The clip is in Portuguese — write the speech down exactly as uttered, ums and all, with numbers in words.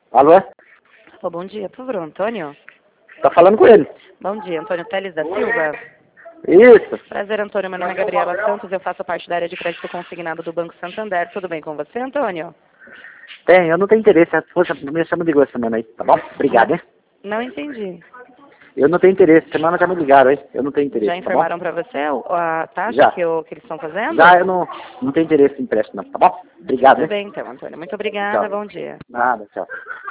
Alô? Oh, bom dia, por favor, Antônio. Tá falando com ele? Bom dia, Antônio Teles da Silva. Isso. Prazer, Antônio. Meu nome é Gabriela Santos, eu faço parte da área de crédito consignado do Banco Santander. Tudo bem com você, Antônio? Tem, eu não tenho interesse. Poxa, me chama ligou essa semana aí, tá bom? Obrigado, hein? Não entendi. Eu não tenho interesse. Semana já me ligaram, hein? Eu não tenho interesse, Já tá informaram bom? para você o- a taxa Já. que, eu- que eles estão fazendo? Já, eu não, não tenho interesse em empréstimo, não, tá bom? Obrigado, Tudo hein? bem, então, Antônio. Muito obrigada, Tchau. bom dia. Nada, tchau.